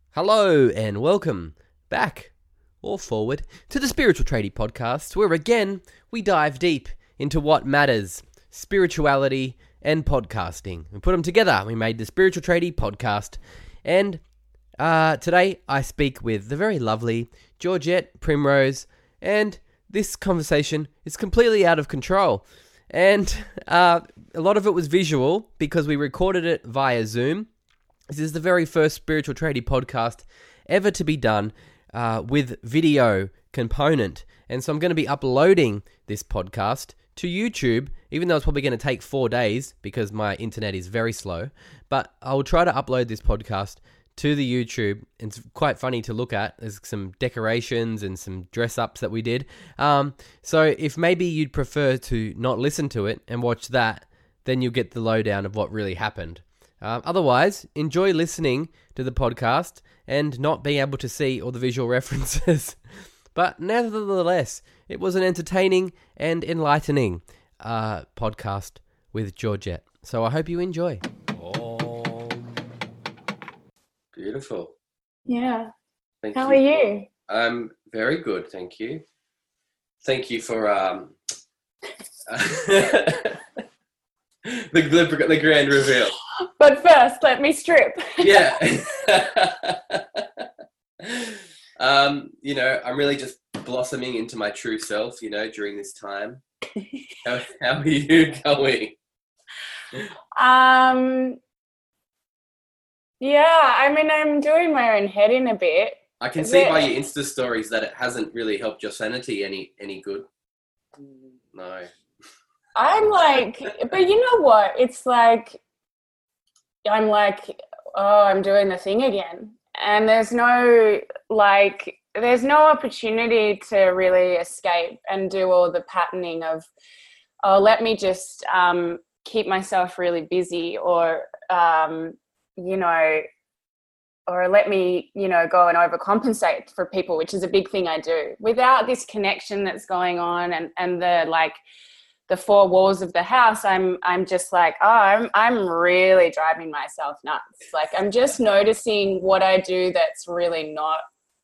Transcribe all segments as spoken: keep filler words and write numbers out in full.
Hello and welcome back, or forward, to the Spiritual Tradie Podcast, where again we dive deep into what matters, spirituality and podcasting. We put them together. We made the Spiritual Tradie Podcast, and uh, today I speak with the very lovely Georgette Primrose, and this conversation is completely out of control. And uh, a lot of it was visual because we recorded it via Zoom. This is the very first Spiritual Tradie podcast ever to be done uh, with video component. And so I'm going to be uploading this podcast to YouTube, even though it's probably going to take four days because my internet is very slow. But I'll try to upload this podcast to the YouTube. It's quite funny to look at. There's some decorations and some dress-ups that we did. Um, so if maybe you'd prefer to not listen to it and watch that, then you'll get the lowdown of what really happened. Um, otherwise, enjoy listening to the podcast and not being able to see all the visual references. But nevertheless, it was an entertaining and enlightening uh, podcast with Georgette. So I hope you enjoy. Oh, beautiful. Yeah. Thank How you. are you? I'm very good, thank you. Thank you for um, the, the the grand reveal. But first, let me strip. Yeah. um, you know, I'm really just blossoming into my true self, you know, during this time. How, how are you going? Um. Yeah, I mean, I'm doing my own head in a bit. I can see by your Insta stories that it hasn't really helped your sanity any any good. No. I'm like, but you know what? It's like, I'm like, oh, I'm doing the thing again. And there's no, like, there's no opportunity to really escape and do all the patterning of, oh, let me just um, keep myself really busy or, um, you know, or let me, you know, go and overcompensate for people, which is a big thing I do. Without this connection that's going on and, and the, like, the four walls of the house, I'm I'm just like, oh, I'm I'm really driving myself nuts. Like, I'm just noticing what I do that's really not,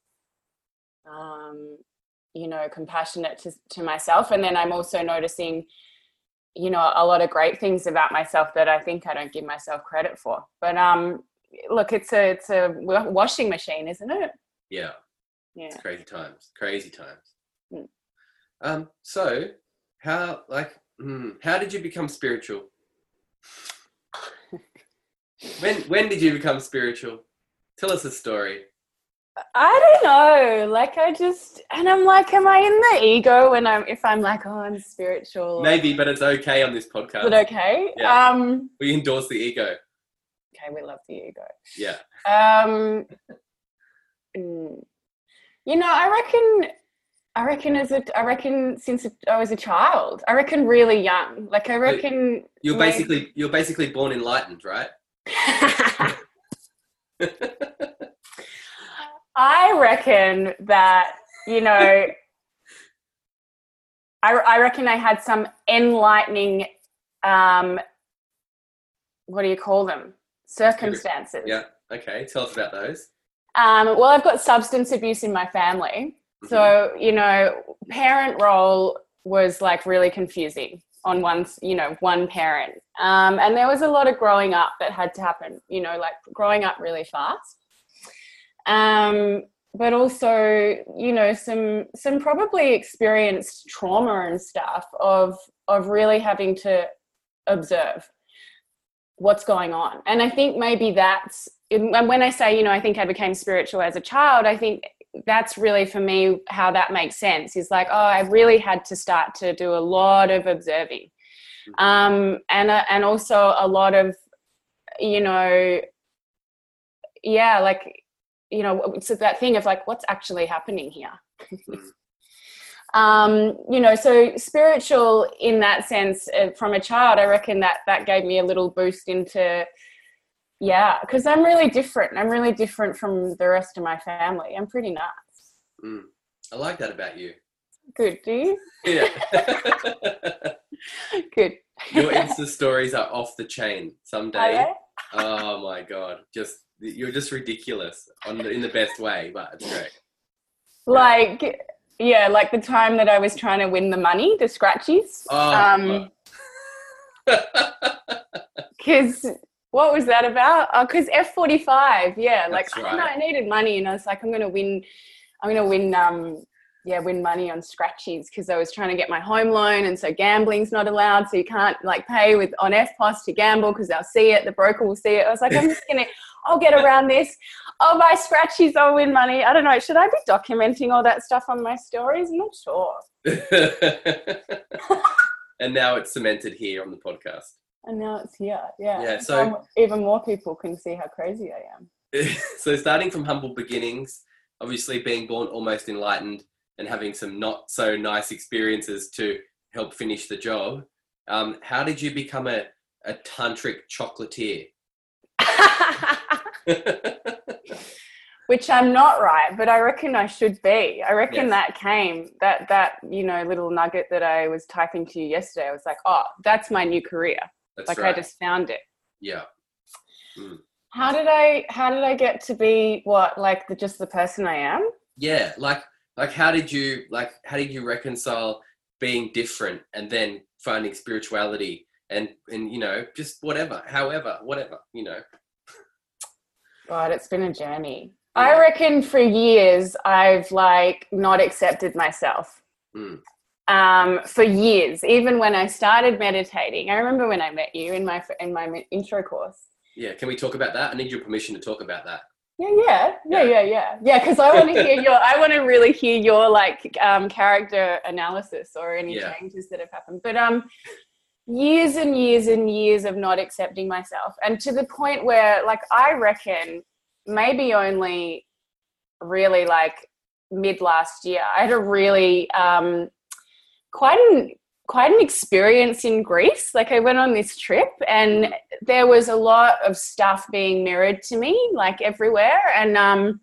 um, you know, compassionate to, to myself. And then I'm also noticing, you know, a lot of great things about myself that I think I don't give myself credit for. But um, look, it's a it's a washing machine, isn't it? Yeah. Yeah. It's crazy times. Crazy times. Mm. Um. So. How, like, hmm, how did you become spiritual? when when did you become spiritual? Tell us a story. I don't know. Like, I just, and I'm like, am I in the ego when I'm, if I'm like, oh, I'm spiritual? Maybe, but it's okay on this podcast. Is it okay? Yeah. Um, we endorse the ego. okay, we love the ego. Yeah. Um, mm, you know, I reckon... I reckon as a, I reckon since I was a child, I reckon really young. Like, I reckon... You're basically, you're basically born enlightened, right? I reckon that, you know, I, I reckon I had some enlightening, um, what do you call them? Circumstances. Yeah. Okay. Tell us about those. Um, well, I've got substance abuse in my family. So, you know, parent role was like really confusing on one, you know, one parent. Um, and there was a lot of growing up that had to happen, you know, like growing up really fast. Um, but also, you know, some, some probably experienced trauma and stuff of, of really having to observe what's going on. And I think maybe that's, and when I say, you know, I think I became spiritual as a child, I think that's really for me how that makes sense is like, oh, I really had to start to do a lot of observing. Um, and, uh, and also a lot of, you know, yeah, like, you know, it's that thing of like, what's actually happening here? um, you know, so spiritual in that sense uh, from a child, I reckon that that gave me a little boost into, yeah, because I'm really different. I'm really different from the rest of my family. I'm pretty nuts. Mm. I like that about you. Good, do you? Yeah. Good. Your Insta stories are off the chain. Some Are day. they? Oh my God. Just You're just ridiculous on the, in the best way, but it's great. Like, yeah, like the time that I was trying to win the money, the scratchies. Oh. Um, because what was that about? Oh, because F forty-five, yeah. Like, That's I don't know, right. I needed money, and I was like, I'm gonna win. I'm gonna win. Um, yeah, win money on scratchies because I was trying to get my home loan, and so gambling's not allowed, so you can't like pay with on F P O S to gamble because they'll see it. The broker will see it. I was like, I'm just gonna. I'll get around this. I'll buy scratchies. I'll win money. I don't know. Should I be documenting all that stuff on my stories? I'm not sure. And now it's cemented here on the podcast. And now it's here. Yeah. Yeah. So um, even more people can see how crazy I am. So starting from humble beginnings, obviously being born almost enlightened and having some not so nice experiences to help finish the job. Um, how did you become a, a tantric chocolatier? Which I'm not, right, but I reckon I should be. I reckon Yes. that came, that, that, you know, little nugget that I was typing to you yesterday. I was like, oh, that's my new career. That's like right. I just found it. Yeah. Mm. How did I, how did I get to be what, like the, just the person I am? Yeah. Like, like how did you, like, how did you reconcile being different and then finding spirituality and, and, you know, just whatever, however, whatever, you know? God, it's been a journey. Yeah. I reckon for years I've like not accepted myself. Mm. Um, for years, even when I started meditating. I remember when I met you in my in my intro course. Yeah. Can we talk about that? I need your permission to talk about that. Yeah, yeah, yeah, yeah, yeah, yeah. Because I want to hear your, I want to really hear your like um, character analysis or any Yeah. changes that have happened. But um, years and years and years of not accepting myself, and to the point where, like, I reckon maybe only really like mid last year, I had a really um, quite an quite an experience in Greece. Like, I went on this trip, and there was a lot of stuff being mirrored to me, like everywhere, and um,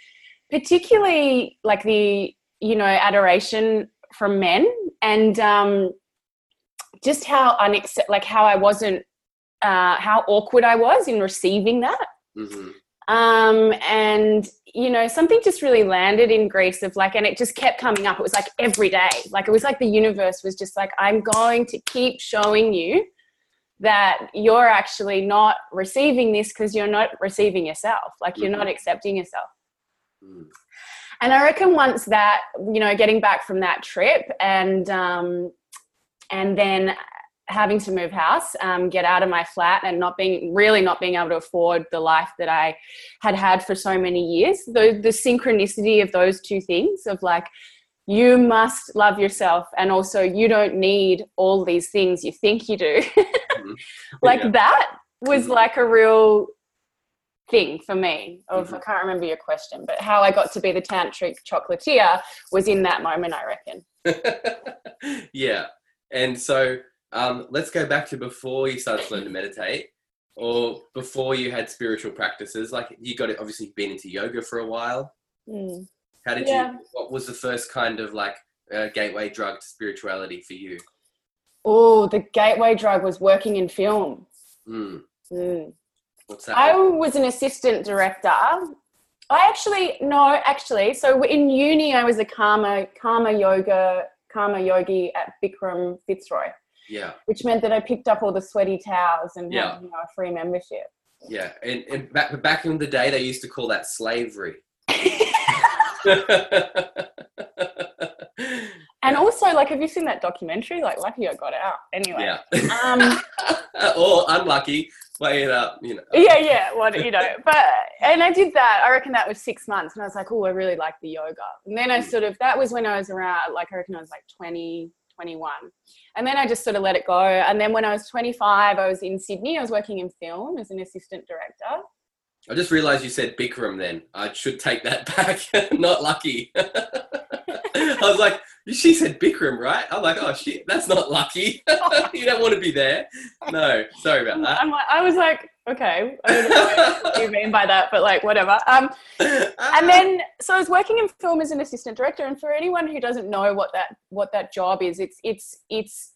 particularly like the you know adoration from men, and um, just how unaccept, like how I wasn't, uh, how awkward I was in receiving that. Mm-hmm. Um, and, you know, something just really landed in Greece of like, and it just kept coming up. It was like every day, like it was like the universe was just like, I'm going to keep showing you that you're actually not receiving this because you're not receiving yourself. Like you're Mm-hmm. not accepting yourself. Mm. And I reckon once that, you know, getting back from that trip and, um, and then having to move house, um, get out of my flat and not being, really not being able to afford the life that I had had for so many years. The, the synchronicity of those two things of like, you must love yourself and also you don't need all these things you think you do. Mm-hmm. Like Yeah. that was Mm-hmm. like a real thing for me of, Mm-hmm. I can't remember your question, but how I got to be the tantric chocolatier was in that moment, I reckon. Yeah. And so um, let's go back to before you started to learn to meditate or before you had spiritual practices. Like you got it, obviously been into yoga for a while. Mm. How did Yeah. you, what was the first kind of like uh, gateway drug to spirituality for you? Oh, the gateway drug was working in film. Mm. Mm. What's that? I was an assistant director. I actually, no, actually, so in uni, I was a karma, karma yoga, karma yogi at Bikram Fitzroy, Yeah. which meant that I picked up all the sweaty towels and Yeah. had, you know, a free membership. Yeah. And, and back, back in the day, they used to call that slavery. And also, like, have you seen that documentary? Like, lucky I got out. Anyway. Yeah. Um, or unlucky, weigh it up, you know. yeah, yeah, what, you know, but, and I did that, I reckon that was six months and I was like, oh, I really like the yoga. And then I sort of, that was when I was around, like, I reckon I was like twenty, twenty-one. And then I just sort of let it go. And then when I was twenty-five, I was in Sydney, I was working in film as an assistant director. I just realised you said Bikram then. I should take that back. Not lucky. I was like, she said Bikram, right? I'm like, oh shit, that's not lucky. You don't want to be there. No, sorry about that. I'm like, I was like, okay, I don't know what you mean by that, but like, whatever. Um, and then, so I was working in film as an assistant director. And for anyone who doesn't know what that, what that job is, it's, it's, it's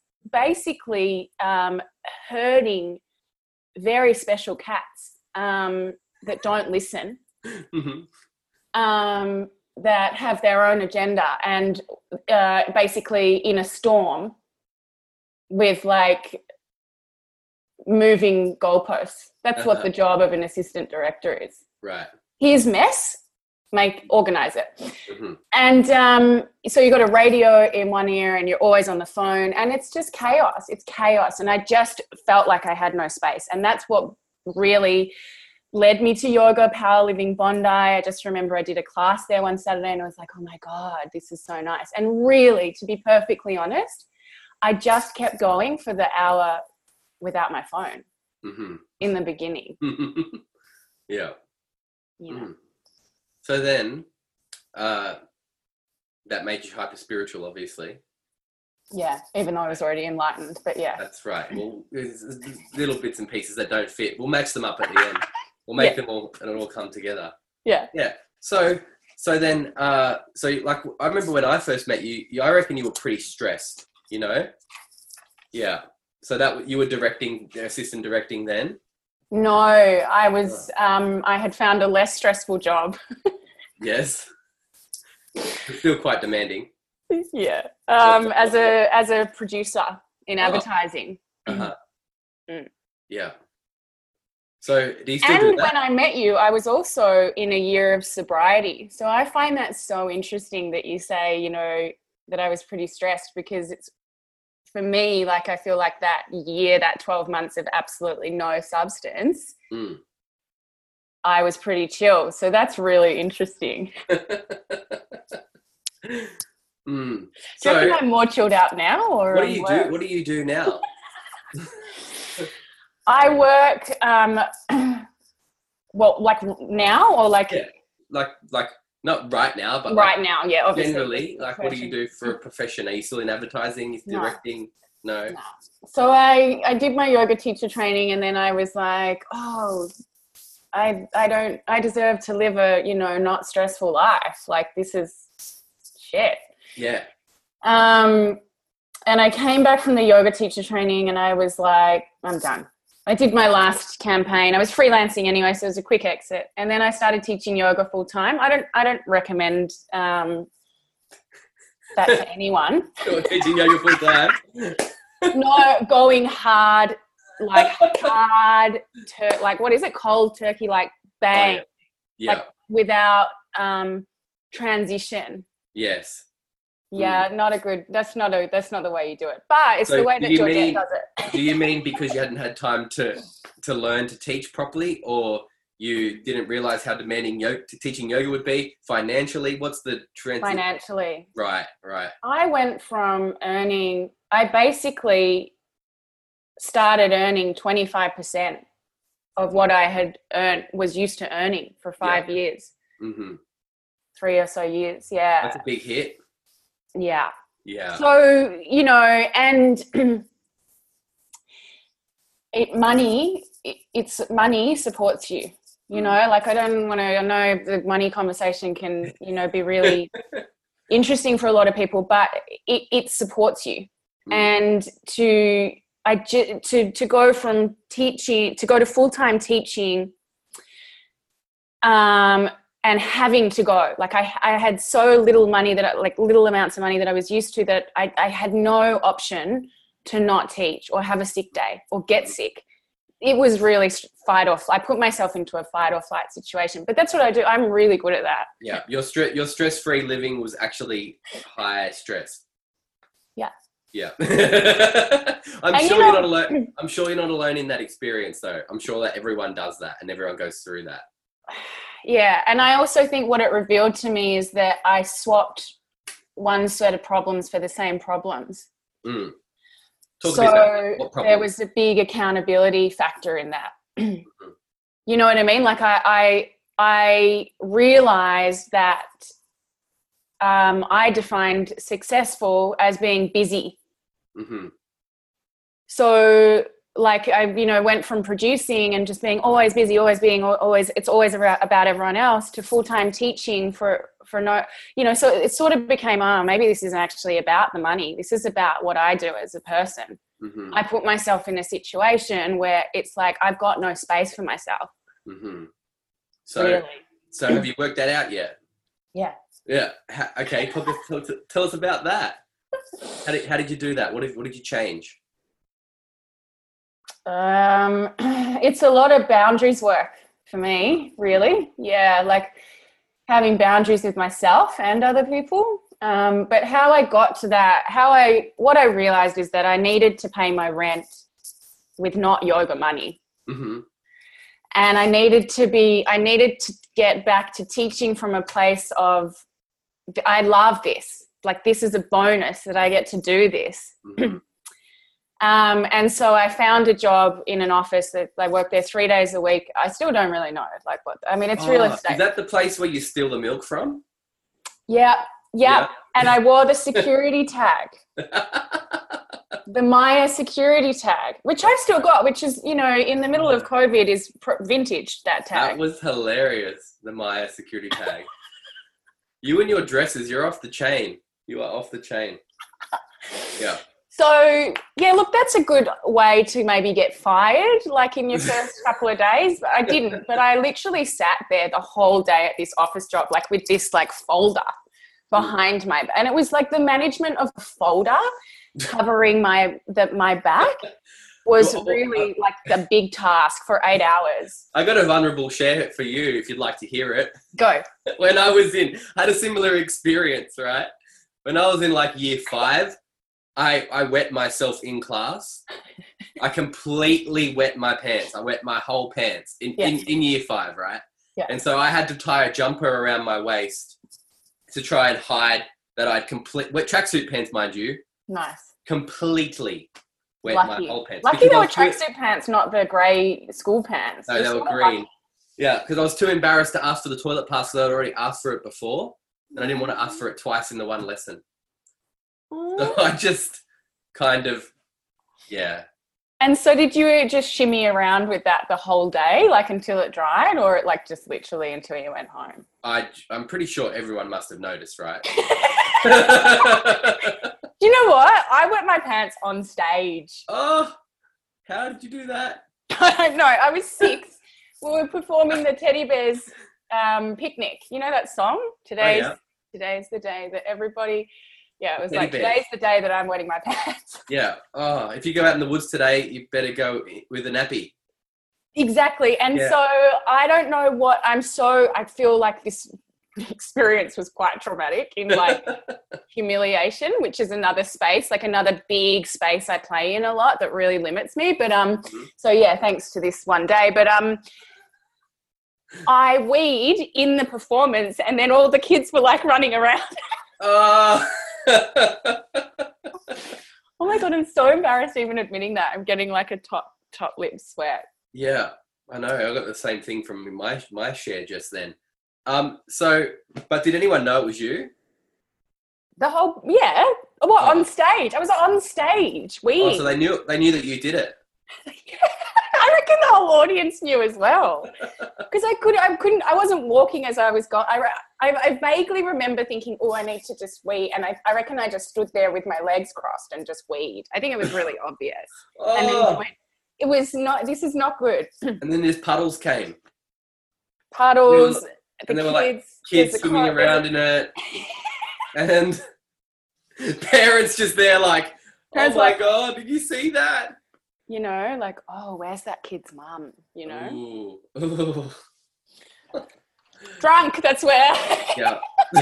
basically um, herding very special cats. Um, that don't listen, Mm-hmm. um, that have their own agenda, and uh, basically in a storm with like moving goalposts. That's Uh-huh. what the job of an assistant director is. Right. Here's mess, make organize it. Mm-hmm. And um, so you got a radio in one ear and you're always on the phone, and it's just chaos. It's chaos. And I just felt like I had no space. And that's what really led me to yoga, powerliving, Bondi. I just remember I did a class there one Saturday and I was like, oh my God, this is so nice. And really, to be perfectly honest, I just kept going for the hour without my phone Mm-hmm. in the beginning. Yeah. You know? Mm. So then, uh, that made you hyper spiritual, obviously. Yeah, even though I was already enlightened, but yeah. That's right. Well, there's little bits and pieces that don't fit. We'll match them up at the end. We'll make Yeah. them all, and it'll all come together. Yeah. Yeah. So, so then, uh, so like, I remember when I first met you, you, I reckon you were pretty stressed, you know? Yeah. So that you were directing, assistant directing then? No, I was, um, I had found a less stressful job. Yes. It's still quite demanding. Yeah. Um, as a, as a producer in Oh. advertising. Uh-huh. Mm. Yeah. So do you still And do that? when I met you, I was also in a year of sobriety. So I find that so interesting that you say, you know, that I was pretty stressed, because it's, for me, like, I feel like that year, that twelve months of absolutely no substance, Mm. I was pretty chill. So that's really interesting. mm. Do you So reckon I'm more chilled out now, or what do I'm you worse? do? What do you do now? I work, um, well, like now, or like Yeah. Like, like not right now, but right like now? Yeah, obviously. generally, like, what do you do for a profession? Are you still in advertising? Is No. directing? No. No. So I, I did my yoga teacher training, and then I was like, oh, I, I don't, I deserve to live a, you know, not stressful life. Like, this is shit. Yeah. Um, and I came back from the yoga teacher training and I was like, I'm done. I did my last campaign. I was freelancing anyway, so it was a quick exit. And then I started teaching yoga full time. I don't, I don't recommend um, that to anyone. You're teaching yoga full time. No, going hard, like hard, tur- like what is it? Cold turkey, like bang, Oh, yeah. like without um, transition. Yes. Yeah, not a good. That's not a. That's not the way you do it. But it's So the way do that you Georgette mean- does it. Do you mean because you hadn't had time to to learn to teach properly, or you didn't realize how demanding yoga, teaching yoga would be financially? What's the trend? Financially, Right, right. I went from earning. I basically started earning twenty-five percent of what I had earned, was used to earning for five Yeah. years, Mm-hmm. three or so years. Yeah, That's a big hit. yeah. Yeah. So, you know, and it, money, it, it's money supports you, you know, like I don't want to, I know the money conversation can, you know, be really interesting for a lot of people, but it, it supports you. Mm. And to, I, ju- to, to go from teaching, to go to full-time teaching, um, and having to go, like I, I had so little money that I, like little amounts of money that I was used to, that I, I had no option to not teach or have a sick day or get sick. It was really fight or flight. I put myself into a fight or flight situation, but that's what I do. I'm really good at that. Yeah. Your stress, your stress-free living was actually high stress. Yeah. Yeah. I'm And sure you know- you're not alone. I'm sure you're not alone in that experience, though. I'm sure that everyone does that and everyone goes through that. Yeah. And I also think what it revealed to me is that I swapped one set of problems for the same problems. Mm. Talk So a bit about that. What there problems? was a big accountability factor in that. You know what I mean? Like I, I, I realized that um, I defined successful as being busy. Mm-hmm. So like I, you know, went from producing and just being always busy, always being always, it's always about, about everyone else, to full-time teaching for, for no, you know, so it sort of became, oh, maybe this isn't actually about the money. This is about what I do as a person. Mm-hmm. I put myself in a situation where it's like, I've got no space for myself. Mm-hmm. So, really. so have you worked that out yet? Yeah. Yeah. Ha- okay. Talk us, tell, tell us about that. How did, how did you do that? What did, what did you change? Um, it's a lot of boundaries work for me, really. Yeah, like having boundaries with myself and other people. Um, but how I got to that, how I, what I realized is that I needed to pay my rent with not yoga money. Mm-hmm. And I needed to be, I needed to get back to teaching from a place of, I love this. Like, this is a bonus that I get to do this. Mm-hmm. Um, and so I found a job in an office that I worked there three days a week. I still don't really know, like what, I mean, it's oh, real estate. Is that the place where you steal the milk from? Yeah, yeah. Yeah. And I wore the security tag, the Maya security tag, which I've still got, which is, you know, in the middle of COVID is vintage, that tag. That was hilarious, the Maya security tag. You and your dresses, you're off the chain. You are off the chain. Yeah. So, yeah, look, that's a good way to maybe get fired, like in your first couple of days. But I didn't. But I literally sat there the whole day at this office job, like with this like folder behind my, and it was like the management of the folder covering my the, my back was really like the big task for eight hours. I got a vulnerable share for you if you'd like to hear it. Go. When I was in, I had a similar experience, right? When I was in like year five, I, I wet myself in class. I completely wet my pants. I wet my whole pants in, Yeah. in, in year five, right? Yeah. And so I had to tie a jumper around my waist to try and hide that I'd complete wet tracksuit pants, mind you, Nice. completely wet Lucky. my whole pants. Lucky Because they I were was too- tracksuit pants, not the grey school pants. No, they Just were not green. lucky. Yeah, because I was too embarrassed to ask for the toilet pass because I'd already asked for it before, and I didn't want to ask for it twice in the one lesson. So I just kind of, yeah. And so did you just shimmy around with that the whole day, like until it dried, or like just literally until you went home? I, I'm pretty sure everyone must have noticed, right? Do you know what? I wet my pants on stage. Oh, how did you do that? I don't know. I was six. We were performing the Teddy Bears um, picnic. You know that song? Today's Oh, yeah. Today's the day that everybody. Yeah, it was Teddy like Bears. today's the day that I'm wetting my pants. Yeah. Oh, if you go out in the woods today, you better go with a nappy. Exactly. And Yeah. so I don't know what I'm so, I feel like this experience was quite traumatic in like humiliation, which is another space, like another big space I play in a lot that really limits me. But um, Mhm. so yeah, thanks to this one day. But um, I weed in the performance, and then all the kids were like running around. Oh. Oh my God, I'm so embarrassed even admitting that. I'm getting like a top top lip sweat. Yeah, I know. I got the same thing from my my share just then. Um. So, but did anyone know it was you? The whole, yeah. What, Oh. on stage? I was on stage. We. Oh, so they knew they knew that you did it. I reckon the whole audience knew as well, because I could, I couldn't, I wasn't walking as I was going. I, I, I vaguely remember thinking, "Oh, I need to just wee," and I, I reckon I just stood there with my legs crossed and just weed. I think it was really obvious. And then Oh. went, it was not. This is not good. And then these puddles came. Puddles. And The there were kids, like kids there's a swimming car- there's around in it, and parents just there like, Parents "Oh my like- God, did you see that?" You know, like, oh, where's that kid's mum? You know, Ooh. Ooh. drunk. That's where. Yeah.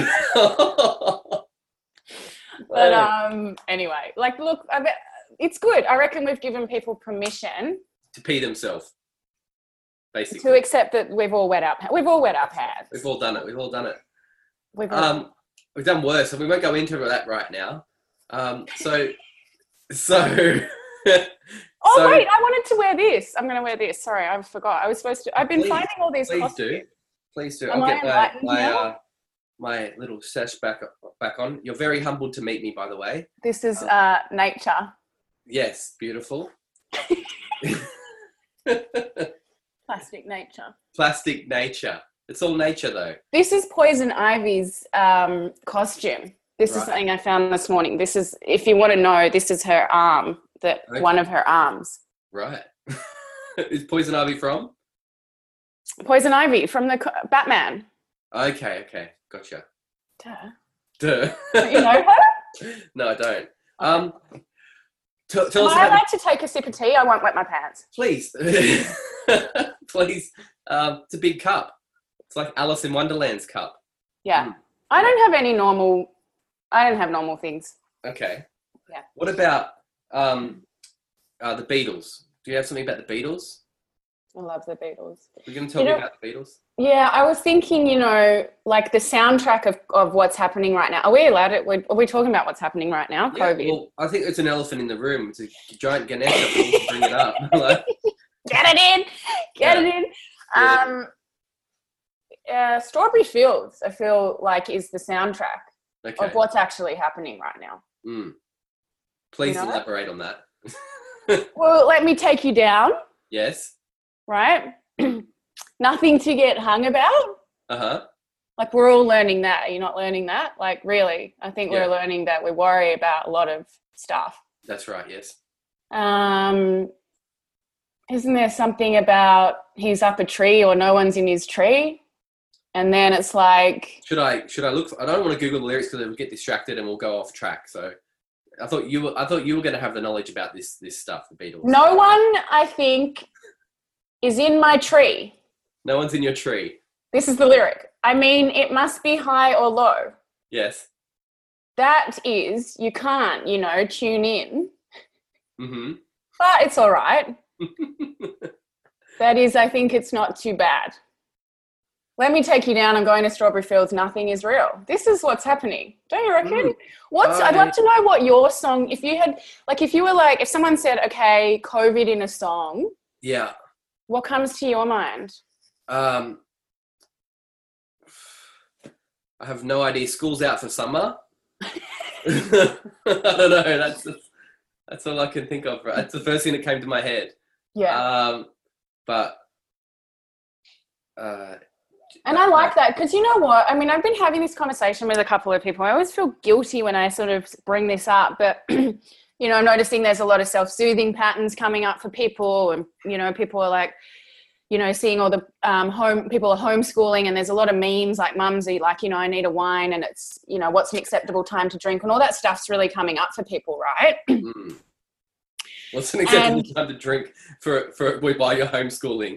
But um, anyway, like, look, I bet it's good. I reckon we've given people permission to pee themselves, basically. to accept that we've all wet our we've all wet our pants. We've all done it. We've all done it. We've all, Um, we've done worse, and we won't go into that right now. Um, so, so. oh so- wait, I wanted to wear this. I'm going to wear this. Sorry, I forgot. I was supposed to. I've been Please- finding all these. Please costumes. do. Please do. Am I'll I get my enlightened my, now? uh, my little sash back back on. You're very humbled to meet me, by the way. This is uh, nature, Yes, beautiful. plastic nature. Plastic nature. It's all nature, though. This is Poison Ivy's um, costume. This is Right. something I found this morning. This is, if you want to know, this is her arm. That Okay. one of her arms. Right. Is Poison Ivy from? Poison Ivy from the Batman. Okay, okay, gotcha. Duh. Duh. You know her? No, I don't. Um, t- tell us I about. like to take a sip of tea. I won't wet my pants. Please, please. Um, it's a big cup. It's like Alice in Wonderland's cup. Yeah, Mm. I don't have any normal. I don't have normal things. Okay. Yeah. What about um, uh, the Beatles? Do you have something about the Beatles? I love the Beatles. Are you going to tell You me know- about the Beatles? Yeah, I was thinking, you know, like the soundtrack of, of what's happening right now. Are we allowed it? Are we talking about what's happening right now? Yeah, COVID. well, I think it's an elephant in the room. It's a giant Ganesha. We need to bring it up. Like, Get it in. Get Yeah. it in. Yeah. Um, uh, Strawberry Fields, I feel like, is the soundtrack okay. of what's actually happening right now. Mm. Please You know? elaborate on that. Well, let me take you down, Yes. right? Nothing to get hung about. Uh-huh. Like, we're all learning that. Are you not learning that? Like, really, I think Yeah. we're learning that we worry about a lot of stuff. That's right, yes. Um, isn't there something about he's up a tree or no one's in his tree? And then it's like, Should I should I look for, I don't want to Google the lyrics because we'll get distracted and we'll go off track. So I thought you were I thought you were going to have the knowledge about this this stuff, the Beatles. no one, I think, is in my tree. No one's in your tree. This is the lyric. I mean, it must be high or low. Yes. That is, you can't, you know, tune in. Mm-hmm. But it's all right. That is, I think it's not too bad. Let me take you down. I'm going to Strawberry Fields. Nothing is real. This is what's happening. Don't you reckon? Mm. What's, I'd I- love to know what your song, if you had, like, if you were like, if someone said, okay, COVID in a song, Yeah. what comes to your mind? Um, I have no idea. School's out for summer. I don't know. That's that's all I can think of. That's the first thing that came to my head. Yeah. Um, but uh, And I like that because you know what? I mean, I've been having this conversation with a couple of people. I always feel guilty when I sort of bring this up, but, you know, I'm noticing there's a lot of self-soothing patterns coming up for people and, you know, people are like, you know, seeing all the um, home people are homeschooling and there's a lot of memes like mumsy, like, you know, I need a wine and it's, you know, what's an acceptable time to drink and all that stuff's really coming up for people, right? mm. What's an acceptable And- time to drink for for while you're homeschooling?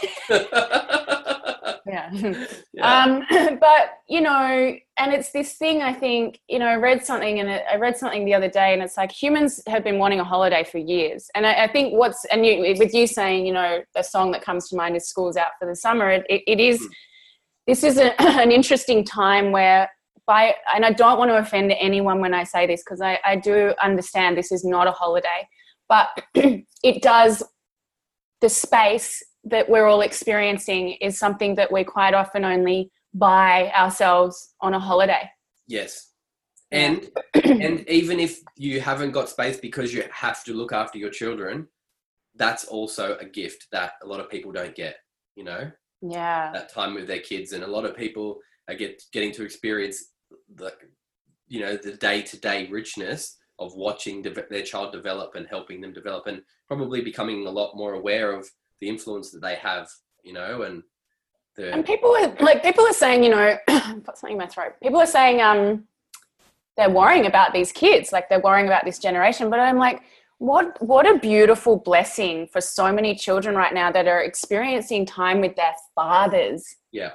Yeah. Yeah. Um, but, you know, and it's this thing, I think, you know, I read something and it, I read something the other day and it's like humans have been wanting a holiday for years. And I, I think what's, and you, with you saying, you know, the song that comes to mind is School's Out for the Summer. It, it, it is, Mm. this is a, an interesting time where by, and I don't want to offend anyone when I say this because I, I do understand this is not a holiday, but it does, the space that we're all experiencing is something that we quite often only buy ourselves on a holiday. Yes. And and even if you haven't got space because you have to look after your children, that's also a gift that a lot of people don't get, you know, Yeah. that time with their kids. And a lot of people are get, getting to experience the, you know, the day-to-day richness of watching de- their child develop and helping them develop and probably becoming a lot more aware of the influence that they have, you know, and the And people are like, people are saying, you know, put something in my throat. People are saying, um, they're worrying about these kids, like they're worrying about this generation. But I'm like, what, what a beautiful blessing for so many children right now that are experiencing time with their fathers. yeah,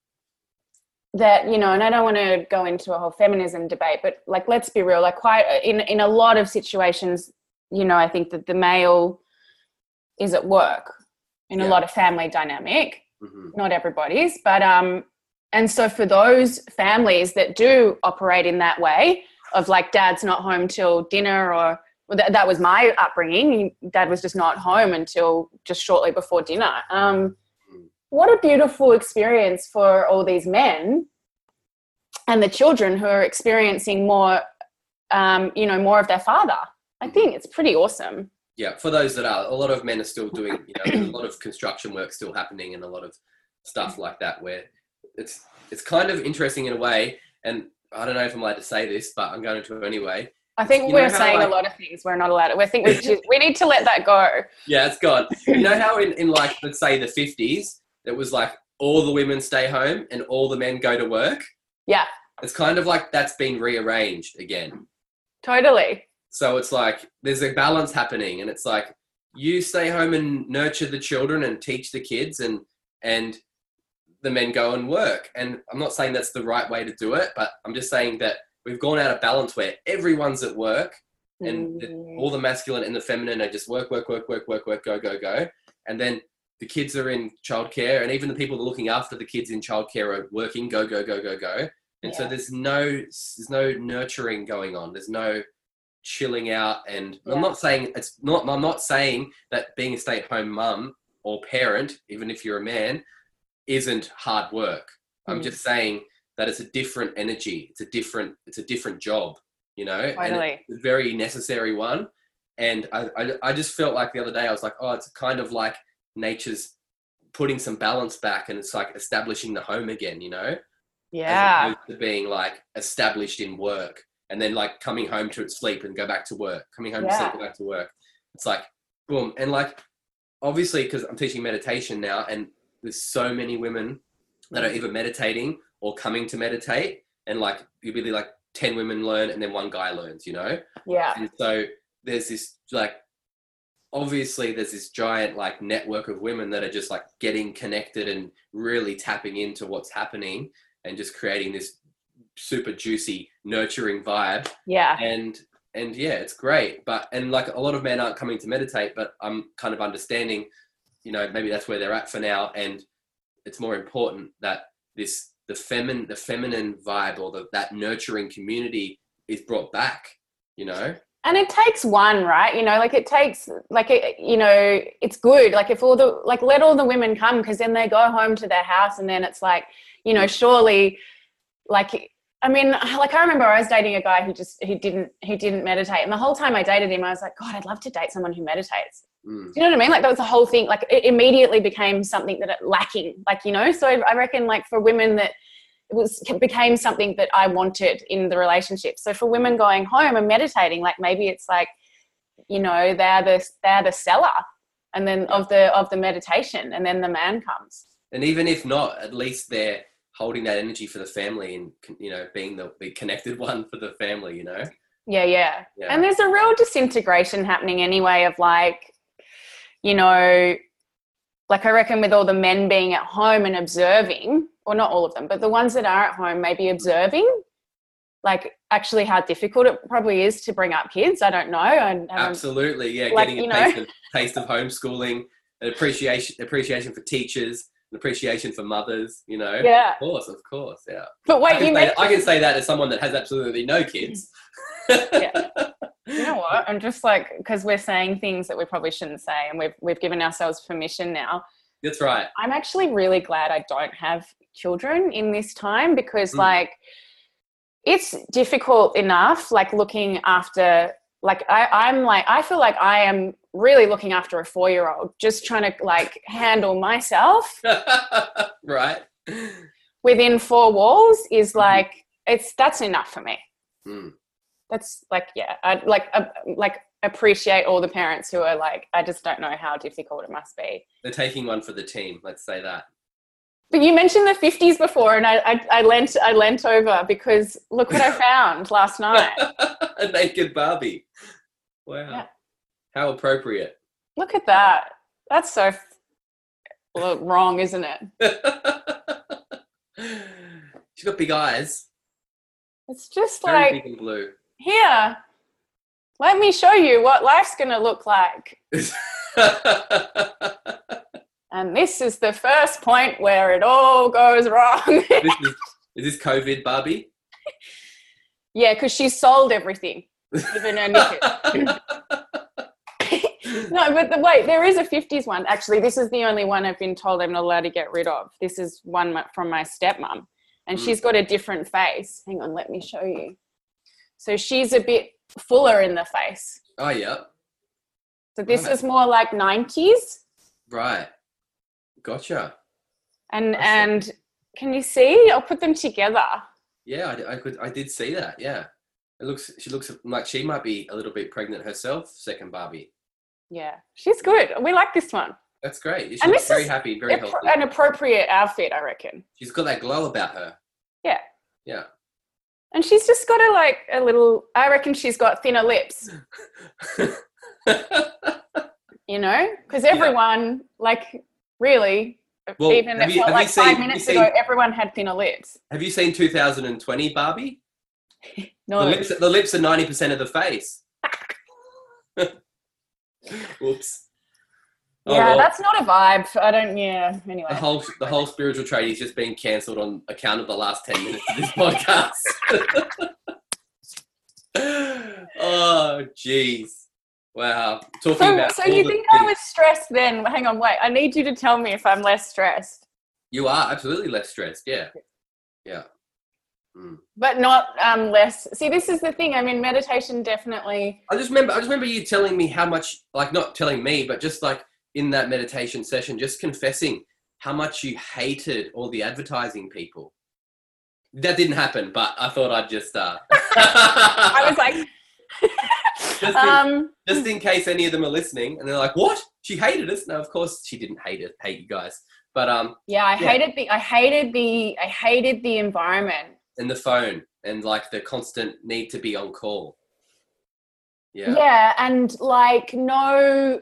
That, you know, and I don't want to go into a whole feminism debate, but like, let's be real, like quite in, in a lot of situations, you know, I think that the male is at work in Yeah. a lot of family dynamic, hmm not everybody's, but, um, and so for those families that do operate in that way of like dad's not home till dinner or well, that, that was my upbringing. Dad was just not home until just shortly before dinner. Um, what a beautiful experience for all these men and the children who are experiencing more, um, you know, more of their father. I think it's pretty awesome. yeah. For those that are, a lot of men are still doing, you know, there's a lot of construction work still happening and a lot of stuff like that where it's it's kind of interesting in a way. And I don't know if I'm allowed to say this, but I'm going to anyway. I think You know we're how, saying like- a lot of things we're not allowed to. We think we, just, we need to let that go. Yeah, it's gone. You know how in, in like, let's say the fifties, it was like all the women stay home and all the men go to work. Yeah. It's kind of like that's been rearranged again. Totally. So it's like there's a balance happening, and it's like you stay home and nurture the children and teach the kids, and and the men go and work. And I'm not saying that's the right way to do it, but I'm just saying that we've gone out of balance where everyone's at work and mm. all the masculine and the feminine are just work, work, work, work, work, work, go, go, go. And then the kids are in childcare, and even the people that are looking after the kids in childcare are working, go, go, go, go, go. And yeah. so there's no, there's no nurturing going on. There's no chilling out. And yeah. I'm not saying it's not, I'm not saying that being a stay-at-home mum or parent, even if you're a man, isn't hard work. Mm. I'm just saying that it's a different energy. It's a different, it's a different job, you know, totally. And it's a very necessary one. And I, I, I just felt like the other day, I was like, oh, it's kind of like nature's putting some balance back, and it's like establishing the home again, you know? Yeah. As opposed to being like established in work and then like coming home to sleep and go back to work, coming home yeah. to sleep and go back to work. It's like, boom. And like, obviously, because I'm teaching meditation now, and there's so many women that are either meditating or coming to meditate, and like you'll be like ten women learn and then one guy learns, you know? Yeah. And so there's this like, obviously there's this giant like network of women that are just like getting connected and really tapping into what's happening and just creating this super juicy, nurturing vibe. Yeah. And, and yeah, it's great. But, and like a lot of men aren't coming to meditate, but I'm kind of understanding, you know, maybe that's where they're at for now. And it's more important that this, the feminine, the feminine vibe or the, that nurturing community is brought back, you know? And it takes one, right? You know, like it takes, like, it, you know, it's good. Like if all the, like let all the women come, because then they go home to their house, and then it's like, you know, surely, like, I mean, like I remember I was dating a guy who just, he didn't, he didn't meditate. And the whole time I dated him, I was like, God, I'd love to date someone who meditates. Mm. Do you know what I mean? Like that was the whole thing. Like it immediately became something that it lacking, like, you know, so I reckon like for women that, it was it became something that I wanted in the relationship. So for women going home and meditating, like maybe it's like, you know, they're the they're the seller, and then of the of the meditation, and then the man comes. And even if not, at least they're holding that energy for the family, and you know, being the, the connected one for the family. You know. Yeah, yeah, yeah. And there's a real disintegration happening anyway of like, you know, like I reckon with all the men being at home and observing. Or not all of them, but the ones that are at home maybe observing, like actually how difficult it probably is to bring up kids. I don't know. I Absolutely, yeah. Like, getting a you taste know. of, taste of homeschooling, an appreciation, appreciation for teachers, an appreciation for mothers, you know. Yeah. Of course, of course, yeah. But wait, I can, you say, mentioned... I can say that as someone that has absolutely no kids. Yeah. You know what? I'm just like, because we're saying things that we probably shouldn't say, and we've we've given ourselves permission now. That's right. I'm actually really glad I don't have children in this time, because mm. like it's difficult enough, like looking after, like I, I'm like, I feel like I am really looking after a four-year-old, just trying to like handle myself. Right. Within four walls is like, mm-hmm. it's, that's enough for me. Mm. That's like, yeah, I like, uh, like appreciate all the parents who are like, I just don't know how difficult it must be. They're taking one for the team. Let's say that. But you mentioned the fifties before, and I, I, I lent I lent over because look what I found last night. A naked Barbie. Wow. Yeah. How appropriate. Look at that. That's so well, wrong, isn't it? She's got big eyes. It's just Very like, big and blue. Here, let me show you what life's going to look like. And this is the first point where it all goes wrong. this is, is this COVID Barbie? Yeah, because she sold everything, even her knickers. No, but the, wait, there is a fifties one. Actually, this is the only one I've been told I'm not allowed to get rid of. This is one from my stepmom, and mm. she's got a different face. Hang on, let me show you. So she's a bit fuller in the face. Oh, yeah. So this right. is more like nineties. Right. Gotcha. And and can you see? I'll put them together. Yeah, I, I could. I did see that. Yeah, it looks. She looks like she might be a little bit pregnant herself. Second Barbie. Yeah, she's good. We like this one. That's great. She's And this very is happy, very a, healthy. an appropriate outfit, I reckon. She's got that glow about her. Yeah. Yeah. And she's just got a, like, a little, I reckon she's got thinner lips. You know? Because everyone, yeah. like, really, well, even it felt like five seen, minutes seen, ago, everyone had thinner lips. Have you seen two thousand twenty, Barbie? No. The lips, the lips are ninety percent of the face. Whoops. Yeah, oh, well. That's not a vibe. I don't, yeah, anyway. The whole, the whole spiritual tradie is just being cancelled on account of the last ten minutes of this podcast. Oh, jeez. Wow. Talking so, about so you think things. I was stressed then? Hang on, wait. I need you to tell me if I'm less stressed. You are absolutely less stressed, yeah. Yeah. Mm. But not um, less. See, this is the thing. I mean, meditation definitely. I just remember, I just remember you telling me how much, like not telling me, but just like in that meditation session, just confessing how much you hated all the advertising people. That didn't happen, but I thought I'd just. Uh... I was like. just, in, um, just in case any of them are listening, and they're like, "What? She hated us?" No, of course she didn't hate it. Hate you guys, but um. Yeah, I yeah. hated the. I hated the. I hated the environment. And the phone and like the constant need to be on call. Yeah. Yeah. And like, no,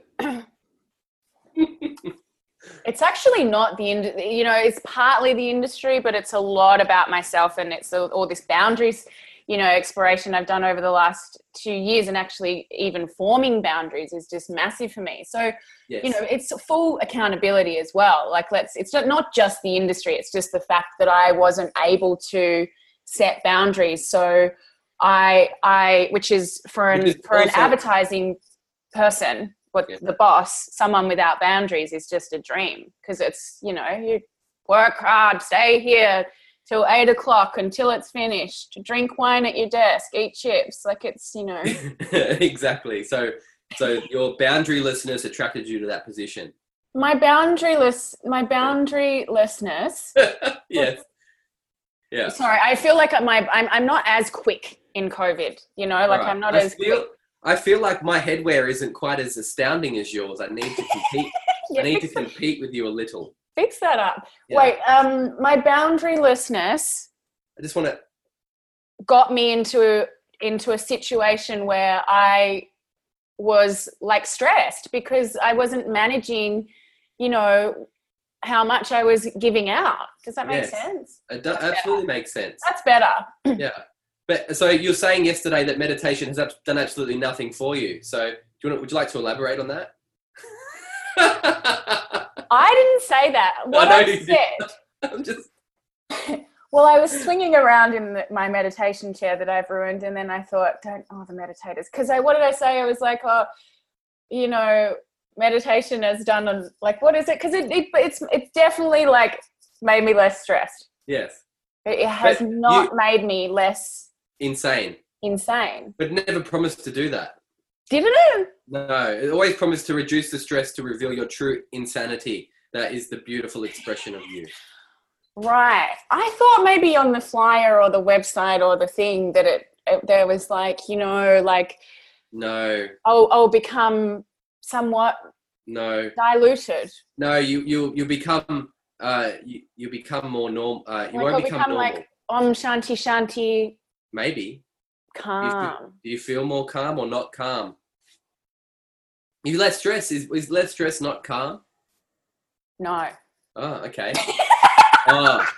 it's actually not the, ind- you know, it's partly the industry, but it's a lot about myself, and it's all, all this boundaries, you know, exploration I've done over the last two years, and actually even forming boundaries is just massive for me. So, yes. you know, it's full accountability as well. Like let's, it's not, not just the industry. It's just the fact that I wasn't able to set boundaries. So I, I, which is for an, for an advertising person, what yeah. the boss, someone without boundaries is just a dream. Cause it's, you know, you work hard, stay here till eight o'clock until it's finished, drink wine at your desk, eat chips. Like it's, you know. Exactly. So, so your boundarylessness attracted you to that position. My boundaryless, my boundarylessness. Yes. Yeah. Sorry, I feel like my I'm I'm not as quick in COVID. You know, like right. I'm not I as feel, quick. I feel like my headwear isn't quite as astounding as yours. I need to compete. yeah, I need to compete with you a little. Fix that up. Yeah. Wait, um, my boundarylessness. I just want to. Got me into into a situation where I was like stressed because I wasn't managing, you know, how much I was giving out. Does that make yes. sense? It does, absolutely makes sense. That's better. Yeah. But so you're saying yesterday that meditation has done absolutely nothing for you. So do you want, would you like to elaborate on that? I didn't say that. What I, I said. I'm just. Well, I was swinging around in the, my meditation chair that I've ruined, and then I thought, "Don't oh the meditators," because I what did I say? I was like, "Oh, you know, meditation has done a, like what is it?" Because it, it it's it's definitely like made me less stressed. Yes, it, it has but not you, made me less insane. Insane, but never promised to do that. Didn't it? No, it always promised to reduce the stress to reveal your true insanity. That is the beautiful expression of you. Right. I thought maybe on the flyer or the website or the thing that it, it there was like, you know, like no. I'll I'll become somewhat no diluted. No, you you you become uh you, you become more normal. Uh, you like won't I'll become, become normal. Like Om Shanti Shanti. Maybe. Calm. Do you, feel, do you feel more calm or not calm? You less stress is is less stress not calm? No. Oh, okay. Oh.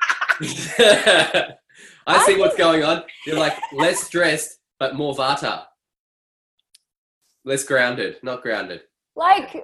I see I what's think... going on. You're like less stressed, but more vata. Less grounded, not grounded. Like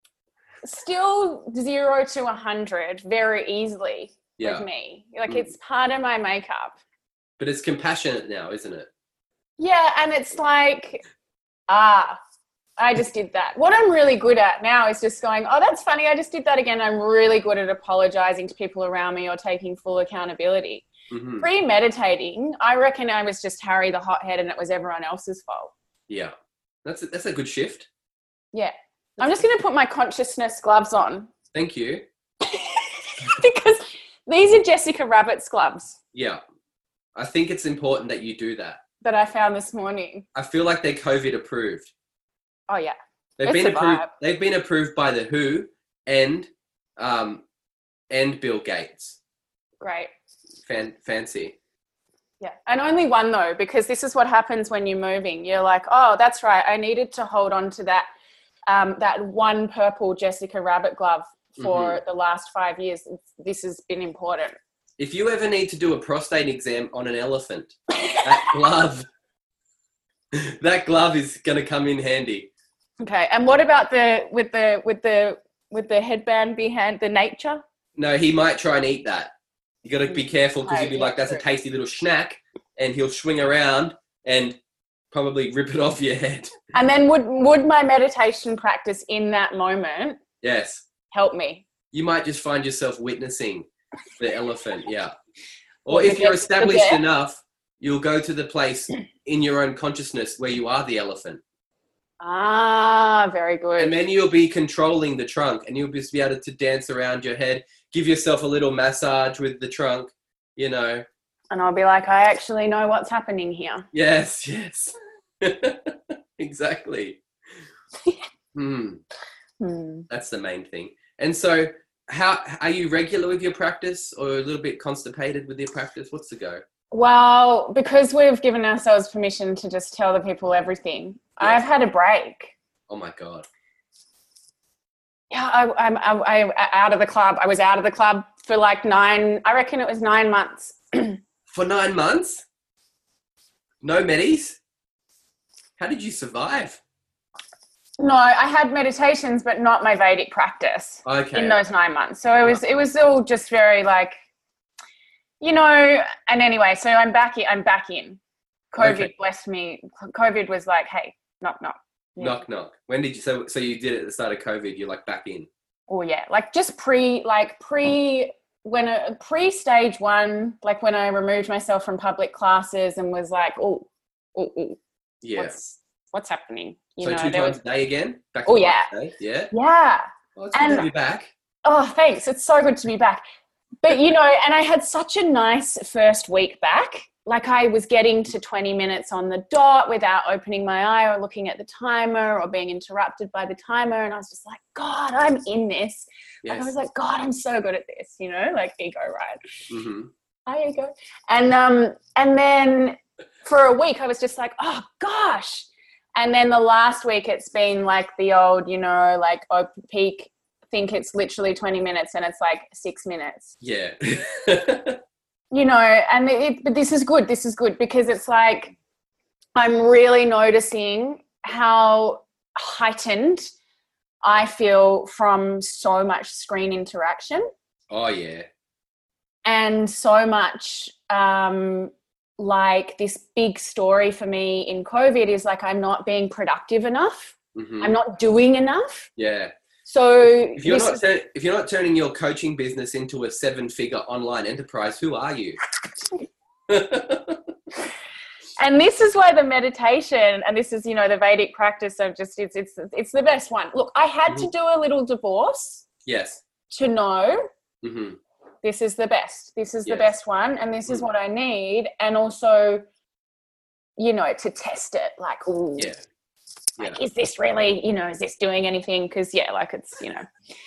still zero to a hundred very easily yeah. with me. Like mm. it's part of my makeup. But it's compassionate now, isn't it? Yeah, and it's like, ah, I just did that. What I'm really good at now is just going, oh, that's funny. I just did that again. I'm really good at apologizing to people around me or taking full accountability. Mm-hmm. Pre-meditating, I reckon I was just Harry the hothead and it was everyone else's fault. Yeah. That's a, that's a good shift. Yeah. That's I'm just going to put my consciousness gloves on. Thank you. Because these are Jessica Rabbit's gloves. Yeah. I think it's important that you do that. That I found this morning. I feel like they're COVID approved. Oh yeah, they've it's been approved. Vibe. They've been approved by the W H O and um, and Bill Gates. Great. Fan- fancy. Yeah. And only one though, because this is what happens when you're moving. You're like, oh, that's right. I needed to hold on to that um, that one purple Jessica Rabbit glove for mm-hmm. the last five years. This has been important. If you ever need to do a prostate exam on an elephant, that glove, that glove is going to come in handy. Okay. And what about the with the with the with the headband behind the nature? No, he might try and eat that. You got to be careful because he'll be like, that's a tasty little snack, and he'll swing around and probably rip it off your head. And then would would my meditation practice in that moment yes help me? You might just find yourself witnessing the elephant, yeah. Or if you're established enough, you'll go to the place in your own consciousness where you are the elephant. Ah, very good. And then you'll be controlling the trunk, and you'll just be able to dance around your head, give yourself a little massage with the trunk, you know. And I'll be like, I actually know what's happening here. Yes, yes. Exactly. Hmm. Hmm. That's the main thing. And so how are you regular with your practice or a little bit constipated with your practice? What's the go? Well, because we've given ourselves permission to just tell the people everything, yes. I've had a break. Oh my God. Yeah, I, I'm I, I out of the club. I was out of the club for like nine, I reckon it was nine months. For nine months? No medis? How did you survive? No, I had meditations, but not my Vedic practice okay. in those nine months. So it was, it was all just very like, you know, and anyway, so I'm back in, I'm back in. COVID okay. blessed me. COVID was like, hey, knock, knock. Yeah. Knock, knock. When did you, so, so you did it at the start of COVID, you're like back in? Oh yeah. Like just pre, like pre, when a pre-stage one, like when I removed myself from public classes and was like, oh, oh, oh. Yeah. What's, what's happening? You so know, two times was, a day again? Back oh yeah. Day? Yeah. Yeah. Well, it's good and, to be back. Oh, thanks. It's so good to be back. But, you know, and I had such a nice first week back. Like I was getting to twenty minutes on the dot without opening my eye or looking at the timer or being interrupted by the timer. And I was just like, God, I'm in this. Yes. Like I was like, God, I'm so good at this, you know, like ego, right? Mm-hmm. Hi, ego. And, um, and then for a week I was just like, oh, gosh. And then the last week it's been like the old, you know, like oh, peak, think it's literally twenty minutes and it's like six minutes. Yeah. You know, and it, but this is good. This is good because it's like I'm really noticing how heightened I feel from so much screen interaction. Oh, yeah. And so much um, like this big story for me in COVID is like I'm not being productive enough. Mm-hmm. I'm not doing enough. Yeah. So if you're not tur- if you're not turning your coaching business into a seven-figure online enterprise, who are you? And this is why the meditation and this is, you know, the Vedic practice of just it's it's it's the best one. Look, I had mm-hmm. to do a little divorce. Yes. To know mm-hmm. this is the best. This is yes. the best one, and this mm-hmm. is what I need, and also, you know, to test it. Like, ooh. Yeah. Like, yeah. is this really, you know, is this doing anything? Because, yeah, like it's, you know.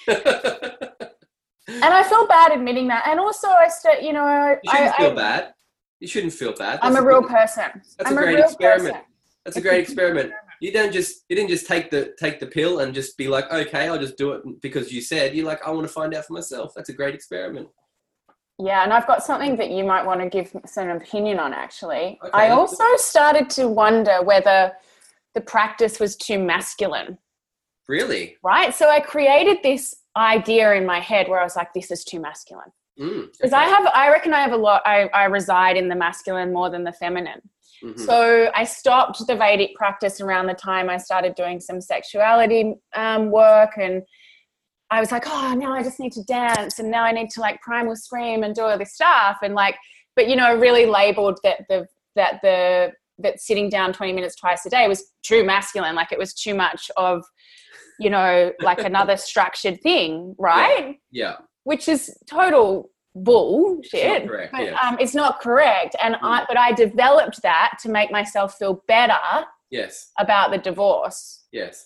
And I feel bad admitting that. And also, I, st- you know. You shouldn't I, feel I, bad. You shouldn't feel bad. That's I'm a, a real good, person. That's I'm a great a real experiment. Person. That's a great experiment. You don't just, you didn't just take the, take the pill and just be like, okay, I'll just do it because you said. You're like, I want to find out for myself. That's a great experiment. Yeah, and I've got something that you might want to give some opinion on, actually. Okay. I also started to wonder whether the practice was too masculine. Really? Right? So I created this idea in my head where I was like, this is too masculine. Because mm, okay. I have, I reckon I have a lot, I, I reside in the masculine more than the feminine. Mm-hmm. So I stopped the Vedic practice around the time I started doing some sexuality um, work, and I was like, oh, now I just need to dance, and now I need to like primal scream and do all this stuff. And like, but you know, really labeled that the, that the, that sitting down twenty minutes twice a day was too masculine. Like it was too much of, you know, like another structured thing. Right. Yeah. yeah. Which is total bullshit. It's not correct. But, yeah. um, it's not correct. And mm. I, but I developed that to make myself feel better Yes. about the divorce. Yes.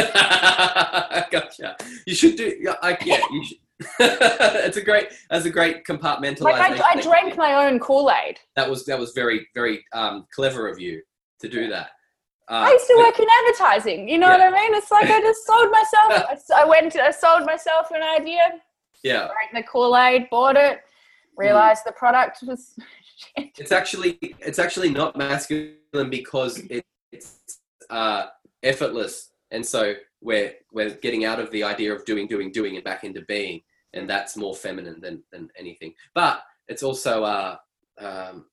Gotcha. You should do. Yeah. I, yeah. You should. It's a great. That's a great compartmentalization. Like I, I drank my own Kool-Aid. That was that was very very um, clever of you to do that. Uh, I used to work in advertising. You know yeah. what I mean? It's like I just sold myself. I, I went. To, I sold myself an idea. Yeah. Drank the Kool-Aid, bought it, realized mm. the product was. It's actually it's actually not masculine because it, it's uh, effortless, and so we're we're getting out of the idea of doing doing doing and back into being, and that's more feminine than than anything. But it's also uh, um,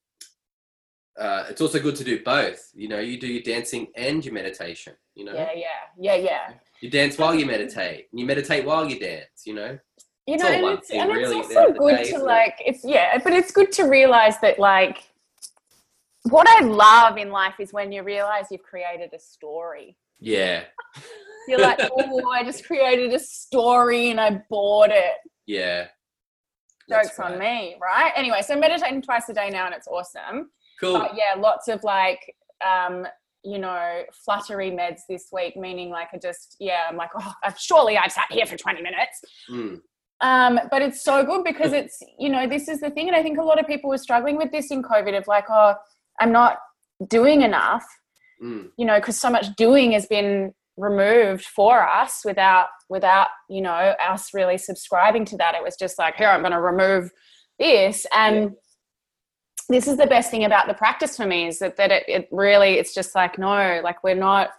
uh, it's also good to do both. You know, you do your dancing and your meditation. You know. Yeah, yeah, yeah, yeah. You dance while you meditate, and you meditate while you dance. You know. You know, it's and, it's, thing, and really, it's also good day, to like, it? it's, yeah, but it's good to realize that like, what I love in life is when you realize you've created a story. Yeah. You're like, oh, I just created a story and I bought it. Yeah. Joke's right. on me, right? Anyway, so meditating twice a day now and it's awesome. Cool. But yeah, lots of like, um, you know, fluttery meds this week, meaning like I just, yeah, I'm like, oh, I've, surely I've sat here for twenty minutes. Mm. Um, but it's so good because it's, you know, this is the thing. And I think a lot of people were struggling with this in COVID of like, oh, I'm not doing enough, mm. you know, because so much doing has been removed for us without, without, you know, us really subscribing to that. It was just like, here, I'm going to remove this. And yeah. this is the best thing about the practice for me is that, that it, it really, it's just like, no, like we're not,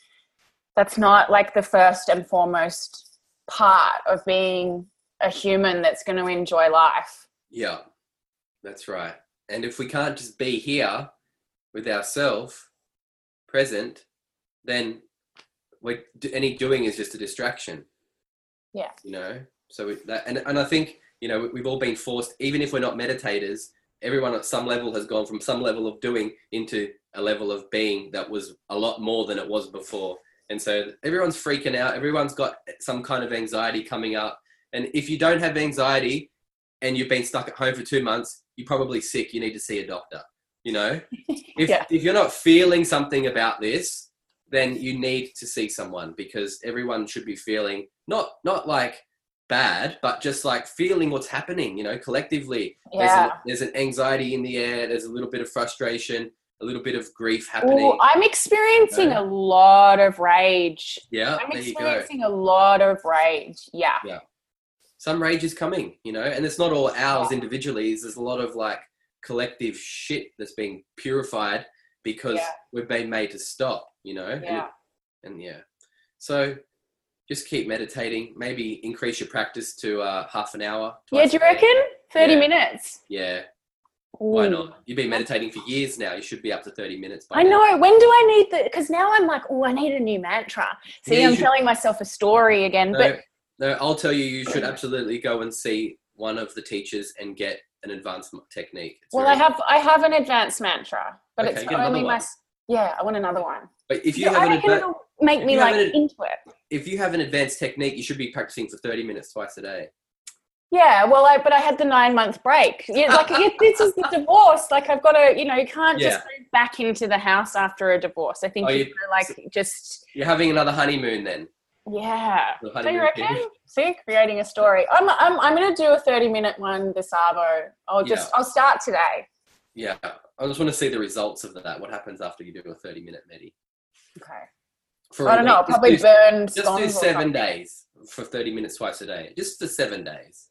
that's not like the first and foremost part of being a human that's going to enjoy life. Yeah, that's right. And if we can't just be here with ourselves present, then we're, any doing is just a distraction. Yeah. You know, so we, that, and, and I think, you know, we've all been forced, even if we're not meditators, everyone at some level has gone from some level of doing into a level of being that was a lot more than it was before. And so everyone's freaking out. Everyone's got some kind of anxiety coming up. And if you don't have anxiety and you've been stuck at home for two months, you're probably sick. You need to see a doctor, you know? If, yeah. if you're not feeling something about this, then you need to see someone because everyone should be feeling not, not like bad, but just like feeling what's happening, you know, collectively. Yeah. There's, a, there's an anxiety in the air. There's a little bit of frustration, a little bit of grief happening. Ooh, I'm experiencing you know? a lot of rage. Yeah, I'm there you go. experiencing a lot of rage. Yeah. Yeah. Some rage is coming, you know, and it's not all ours individually. There's a lot of like collective shit that's being purified because yeah. we've been made to stop, you know? Yeah. And, and yeah. So just keep meditating, maybe increase your practice to uh, half an hour. Yeah, do you reckon? thirty yeah. minutes? Yeah. Ooh. Why not? You've been meditating for years now. You should be up to thirty minutes. By I now. know. When do I need the, because now I'm like, oh, I need a new mantra. See, yeah, I'm should, telling myself a story again. No, but no, I'll tell you, you should absolutely go and see one of the teachers and get an advanced technique. It's well, I have, I have an advanced mantra, but okay, it's only my, yeah, I want another one. But if you so have I an reckon adva- it'll make me like an, into it. If you have an advanced technique, you should be practicing for thirty minutes twice a day. Yeah, well, I, but I had the nine month break. Yeah, like this is the divorce. Like I've got to, you know, you can't yeah. just move back into the house after a divorce. I think oh, you you, like just. You're having another honeymoon then. Yeah. The So you reckon? Period. See, creating a story. I'm I'm I'm going to do a thirty minute one this Arvo. I'll just yeah. I'll start today. Yeah, I just want to see the results of that. What happens after you do a thirty minute medi? Okay. For I don't know. I'll probably do, burn. Just do seven days for thirty minutes twice a day. Just for seven days.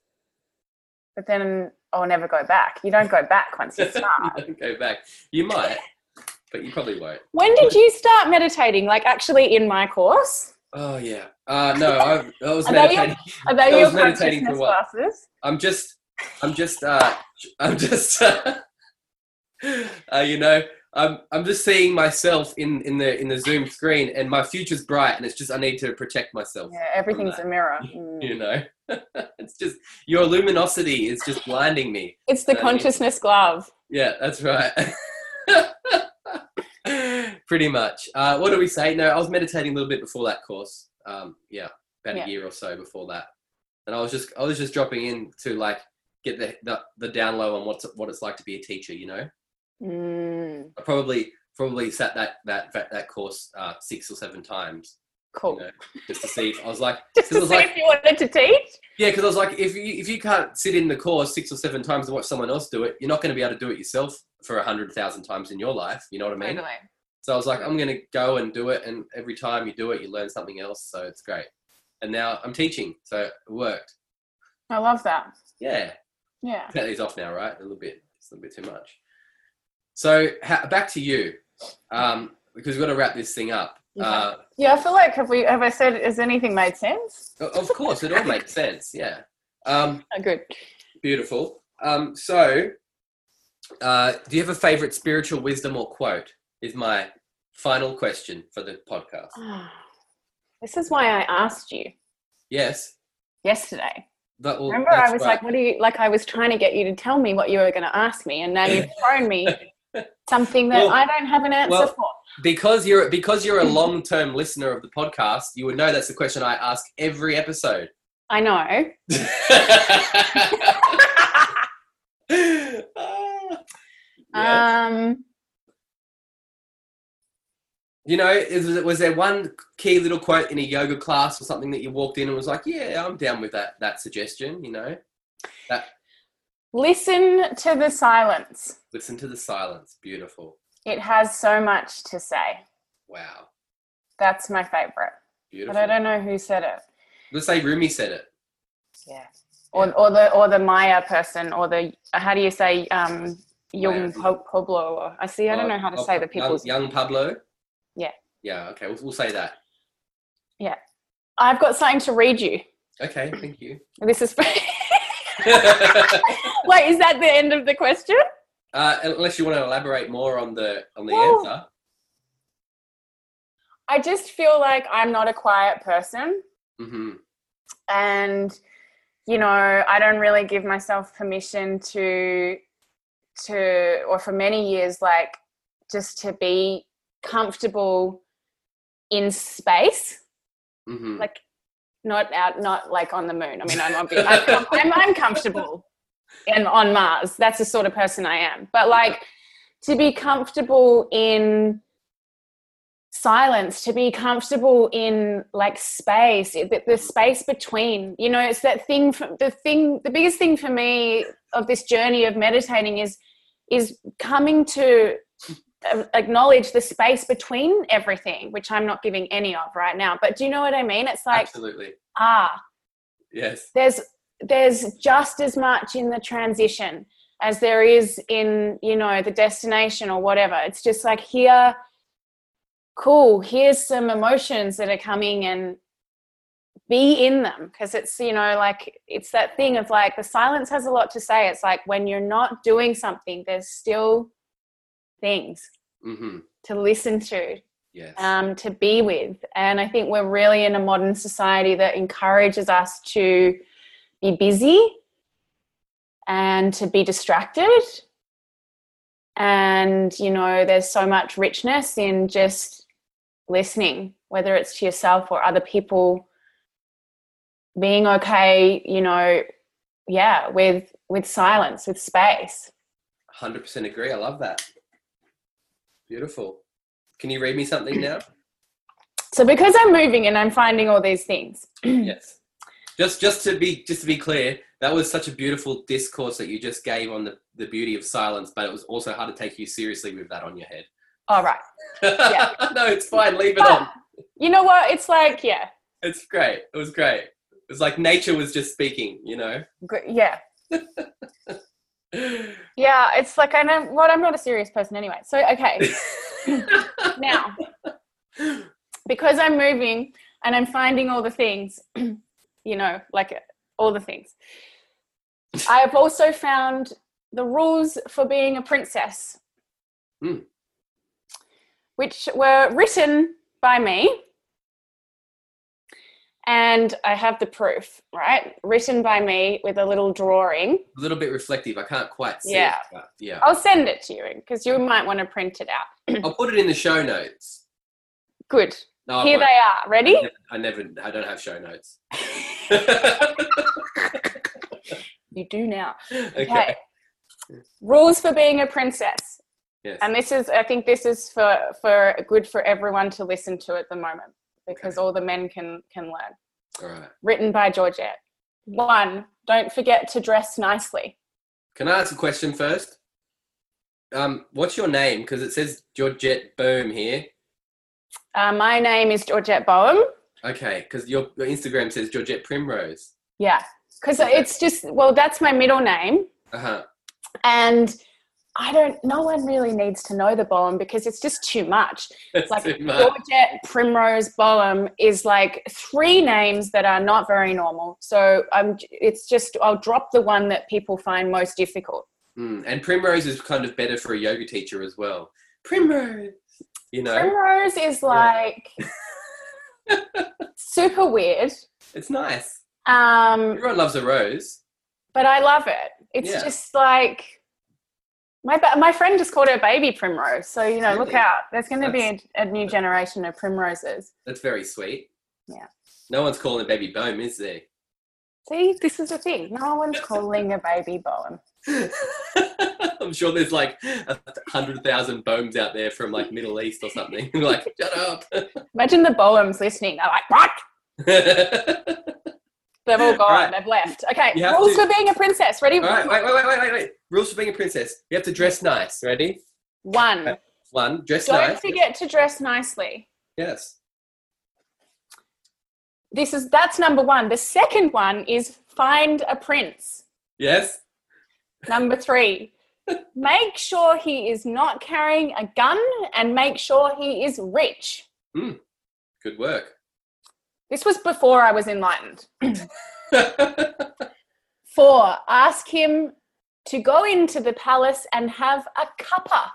But then I'll never go back. You don't go back once you start. You don't go back. You might, but you probably won't. When did you start meditating? Like actually in my course? Oh yeah. Uh, no, I, I was are meditating. They your, are they I your was meditating for what? Classes? I'm just, I'm just, uh, I'm just, uh, uh, you know, I'm, I'm just seeing myself in, in the in the Zoom screen, and my future's bright, and it's just I need to protect myself. Yeah, everything's a mirror. Mm. You know, it's just your luminosity is just blinding me. It's the consciousness glove. Yeah, that's right. Pretty much. Uh, what do we say? No, I was meditating a little bit before that course. Um, yeah, about yeah. a year or so before that, and I was just I was just dropping in to like get the the, the down low on what's what it's like to be a teacher. You know. Mm. I probably probably sat that that that, that course uh, six or seven times. Cool. You know, just to see if I was like, just to I was see like, if you wanted to teach. Yeah, because I was like, if you if you can't sit in the course six or seven times and watch someone else do it, you're not going to be able to do it yourself for a hundred thousand times in your life. You know what I mean? Totally. So I was like, I'm going to go and do it, and every time you do it, you learn something else. So it's great. And now I'm teaching, so it worked. I love that. Yeah. Yeah. Cut these off now, right? A little bit, it's a little bit too much. So ha- back to you, um, because we've got to wrap this thing up. Yeah. Uh, yeah, I feel like have we have I said has anything made sense? of course, it all makes sense. Yeah. Um, oh, good. Beautiful. Um, so, uh, do you have a favorite spiritual wisdom or quote? Is my final question for the podcast. This is why I asked you. Yes. Yesterday. That, well, Remember, I was right. like, "What do you like?" I was trying to get you to tell me what you were going to ask me, and now you've thrown me something that well, I don't have an answer well, for. Because you're because you're a long-term listener of the podcast, you would know that's the question I ask every episode. I know. yes. Um. You know, is, was there one key little quote in a yoga class or something that you walked in and was like, yeah, I'm down with that that suggestion, you know? That Listen to the silence. Listen to the silence. Beautiful. It has so much to say. Wow. That's my favorite. Beautiful. But I don't know who said it. Let's say Rumi said it. Yeah. Or yeah. or the or the Maya person or the how do you say um young Pablo or I see I don't know how to oh, say the people's young, young Pablo. Yeah. Yeah. Okay. We'll, we'll say that. Yeah. I've got something to read you. Okay. Thank you. This is. Wait, is that the end of the question? Uh, unless you want to elaborate more on the on the well, answer. I just feel like I'm not a quiet person. Mm-hmm. And, you know, I don't really give myself permission to, to, or for many years, like, just to be comfortable in space. Mm-hmm. Like, not out, not like on the moon. I mean, I'm, I'm, I'm, I'm comfortable and on Mars. That's the sort of person I am. But, like, to be comfortable in silence, to be comfortable in like space, the, the space between, you know, it's that thing, for, the thing, the biggest thing for me of this journey of meditating is, is coming to acknowledge the space between everything, which I'm not giving any of right now. But do you know what I mean? It's like, absolutely. Ah, yes. There's, there's just as much in the transition as there is in, you know, the destination or whatever. It's just like here, cool, here's some emotions that are coming and be in them, because it's, you know, like it's that thing of like the silence has a lot to say. It's like when you're not doing something, there's still things mm-hmm. to listen to, yes. um, to be with. And I think we're really in a modern society that encourages us to be busy and to be distracted. And, you know, there's so much richness in just listening, whether it's to yourself or other people, being okay, you know, yeah, with with silence, with space. one hundred percent agree. I love that. Beautiful. Can you read me something now? So because I'm moving and I'm finding all these things. Yes. Just just to be just to be clear, that was such a beautiful discourse that you just gave on the, the beauty of silence, but it was also hard to take you seriously with that on your head. All right. Yeah. No, it's fine. Leave it but, on. You know what? It's like, yeah. It's great. It was great. It was like nature was just speaking, you know? Yeah. Yeah, it's like, I know what, I'm not a serious person anyway. So, okay. Now, because I'm moving and I'm finding all the things, you know, like all the things, I have also found the rules for being a princess. Mm. Which were written by me, and I have the proof, right? Written by me with a little drawing. A little bit reflective. I can't quite see yeah. it. But yeah. I'll send it to you because you might want to print it out. I'll put it in the show notes. Good. No, Here they are. Ready? I never, I never, I don't have show notes. You do now. Okay. Okay. Rules for being a princess. Yes. And this is, I think this is for, for good for everyone to listen to at the moment because Okay. all the men can, can learn. All right. Written by Georgette. One, don't forget to dress nicely. Can I ask a question first? Um, what's your name? Because it says Georgette Boom here. Uh, my name is Georgette Boehm. Okay, because your, your Instagram says Georgette Primrose. Yeah, because Okay. it's just, well, that's my middle name. Uh-huh. And I don't, no one really needs to know the Boehm because it's just too much. That's Like too much. Georgette Primrose Boehm is like three names that are not very normal. So I'm, it's just, I'll drop the one that people find most difficult. Mm, and Primrose is kind of better for a yoga teacher as well. Primrose, you know? Primrose is like super weird. It's nice. Um, Everyone loves a rose. but I love it. It's Yeah. just like, my ba- my friend just called her baby Primrose. So, you know, look Really? out. There's going to be That's- a, a new generation of Primroses. That's very sweet. Yeah. No one's calling a baby Boom, is there? See, this is the thing. No one's calling a baby Boehm. I'm sure there's like a hundred thousand Bohms out there from like Middle East or something. Like, shut up. Imagine the Boems listening. They're like, what? They've all gone. Right. They've left. Okay, You have rules to- for being a princess. Ready? All right, wait, wait, wait, wait, wait, wait. Rules for being a princess. You have to dress nice. Ready? One. One, dress Don't nice. forget to dress nicely. Yes. This is that's number one. The second one is find a prince. Yes. Number three, make sure he is not carrying a gun and make sure he is rich. Good work. This was before I was enlightened. Four, ask him to go into the palace and have a cuppa.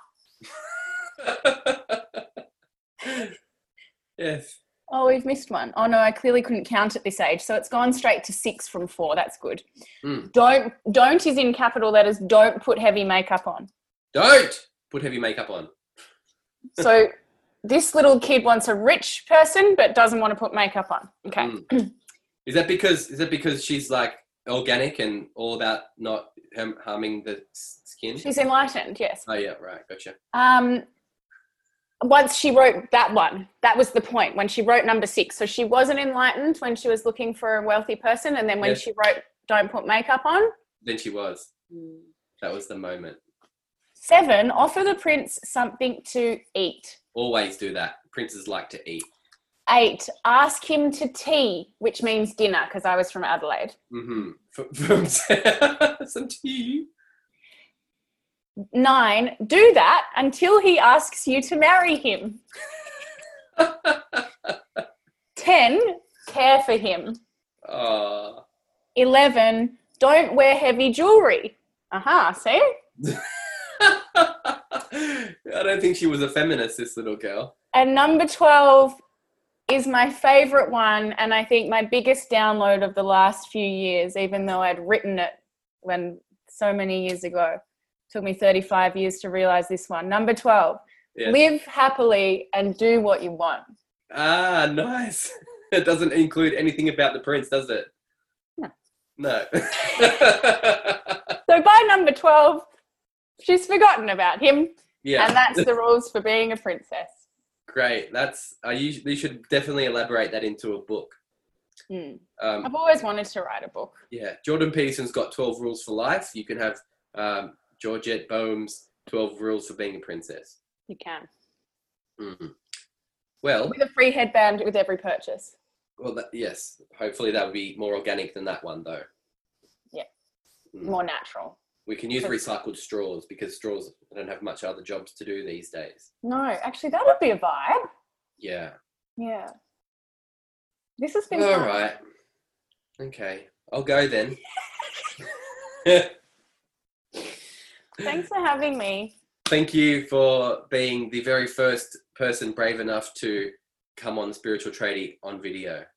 Yes. Oh, we've missed one. Oh no, I clearly couldn't count at this age. So it's gone straight to six from four. That's good. Mm. Don't, don't is in capital letters. Don't put heavy makeup on. Don't put heavy makeup on. So this little kid wants a rich person, but doesn't want to put makeup on. Okay. Mm. Is that because is that because she's like organic and all about not harm- harming the s- skin? She's enlightened. Yes. Oh yeah, right, gotcha. Um, once she wrote that one, that was the point when she wrote number six. So she wasn't enlightened when she was looking for a wealthy person. And then when Yes. she wrote, don't put makeup on. Then she was. That was the moment. Seven, offer the prince something to eat. Always do that. Princes like to eat. Eight, ask him to tea, which means dinner because I was from Adelaide. Mm-hmm. From some tea. Nine, do that until he asks you to marry him. Ten, care for him. Oh. Eleven, don't wear heavy jewelry. Aha, see? I don't think she was a feminist, this little girl. And number twelve is my favorite one, and I think my biggest download of the last few years, even though I'd written it when so many years ago. It took me thirty-five years to realize this one. Number twelve, Yes. live happily and do what you want. Ah, nice. It doesn't include anything about the prince, does it? No. No. So by number twelve, she's forgotten about him, Yeah. and that's the rules for being a princess. Great. That's uh, you, you should definitely elaborate that into a book. Hmm. Um, I've always wanted to write a book. yeah. Jordan Peterson's got twelve rules for life. You can have um, Georgette Boehm's twelve rules for being a princess. You can. Mhm. Well, With a free headband with every purchase. well, that, yes. Hopefully that would be more organic than that one, though. Yeah. Mm. More natural. We can use recycled straws because straws don't have much other jobs to do these days. No, actually, that would be a vibe. Yeah. Yeah. This has been All fun. right. Okay. I'll go then. Thanks for having me. Thank you for being the very first person brave enough to come on Spiritual Tradie on video.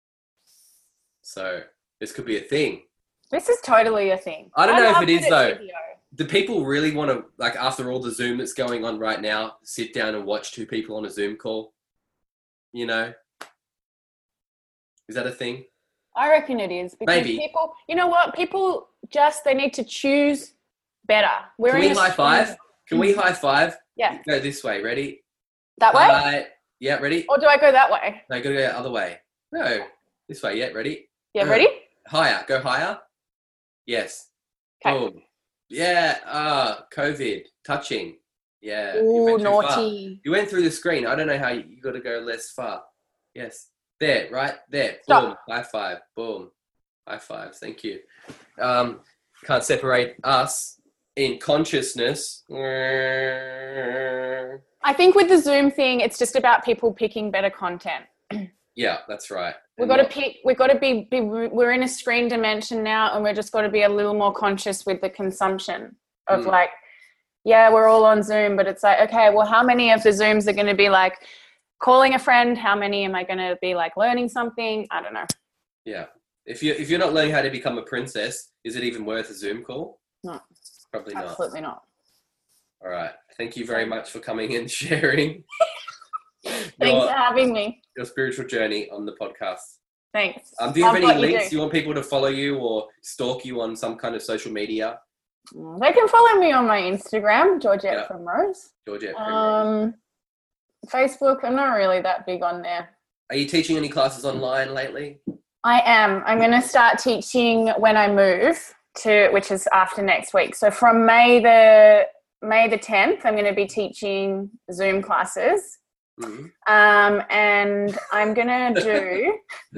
So this could be a thing. This is totally a thing. I don't know if love it is, that it's though. video. Do people really want to, like, after all the Zoom that's going on right now, sit down and watch two people on a Zoom call? You know? Is that a thing? I reckon it is because Maybe. people, you know what? People just, they need to choose better. We're Can in we a high five? Can we high five? Yeah. Go this way. Ready? That way? Hi. Yeah, ready? Or do I go that way? No, gotta go the other way. No, this way. Yeah, ready? Yeah, ready? Higher. Go higher. Yes. Okay. Boom. Yeah. Ah, COVID. Touching. Yeah. you Ooh, went too far. naughty. You went through the screen. I don't know how you, you got to go less far. Yes. There, right there. Stop. Boom. High five. Boom. High fives. Thank you. Um, can't separate us in consciousness. I think with the Zoom thing, it's just about people picking better content. Yeah, that's right. We've got to pick, we've got to be, be, we're in a screen dimension now, and we're just got to be a little more conscious with the consumption of mm. like, yeah, we're all on Zoom, but it's like, okay, well, how many of the Zooms are going to be like calling a friend? How many am I going to be like learning something? I don't know. Yeah. If you if you're not learning how to become a princess, is it even worth a Zoom call? No. Probably not. Absolutely not. All right. Thank you very much for coming and sharing. Thanks your, for having me. Your spiritual journey on the podcast. Thanks. Um, do you have I've any links? You, do. you want people to follow you or stalk you on some kind of social media? They can follow me on my Instagram, Georgette yeah. Primrose. Georgette Primrose. Um, Facebook, I'm not really that big on there. Are you teaching any classes online lately? I am. I'm going to start teaching when I move to, which is after next week. So from May the May the tenth, I'm going to be teaching Zoom classes. Mm-hmm. Um, and I'm going to do,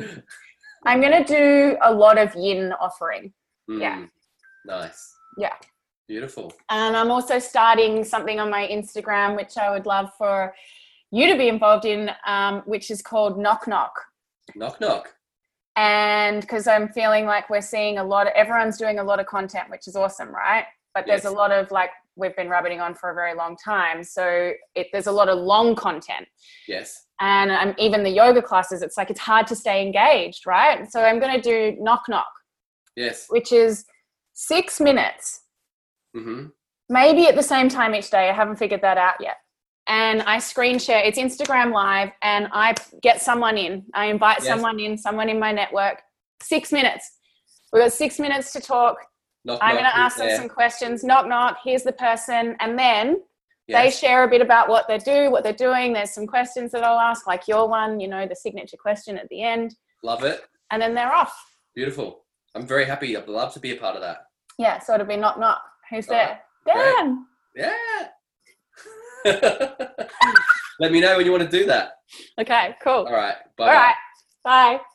I'm going to do a lot of yin offering. Mm, yeah. Nice. Yeah. Beautiful. And I'm also starting something on my Instagram, which I would love for you to be involved in, um, which is called Knock Knock. Knock Knock. And because I'm feeling like we're seeing a lot of, everyone's doing a lot of content, which is awesome, right? But there's yes. a lot of like, we've been rabbiting on for a very long time. So it, there's a lot of long content. Yes. And um, even the yoga classes, it's like, it's hard to stay engaged, right? So I'm going to do Knock Knock. Yes. Which is six minutes, mm-hmm. maybe at the same time each day. I haven't figured that out yet. And I screen share, it's Instagram Live, and I get someone in. I invite yes. someone in, someone in my network. Six minutes. We've got six minutes to talk. Knock, I'm knock, going to ask them there. some questions. Knock, knock. Here's the person. And then yes. they share a bit about what they do, what they're doing. There's some questions that I'll ask, like your one, you know, the signature question at the end. Love it. And then they're off. Beautiful. I'm very happy. I'd love to be a part of that. Yeah, so it'll be knock, knock. Who's All there? Right. Dan. Yeah. Let me know when you want to do that. Okay, cool. All right. Bye. All right. Bye.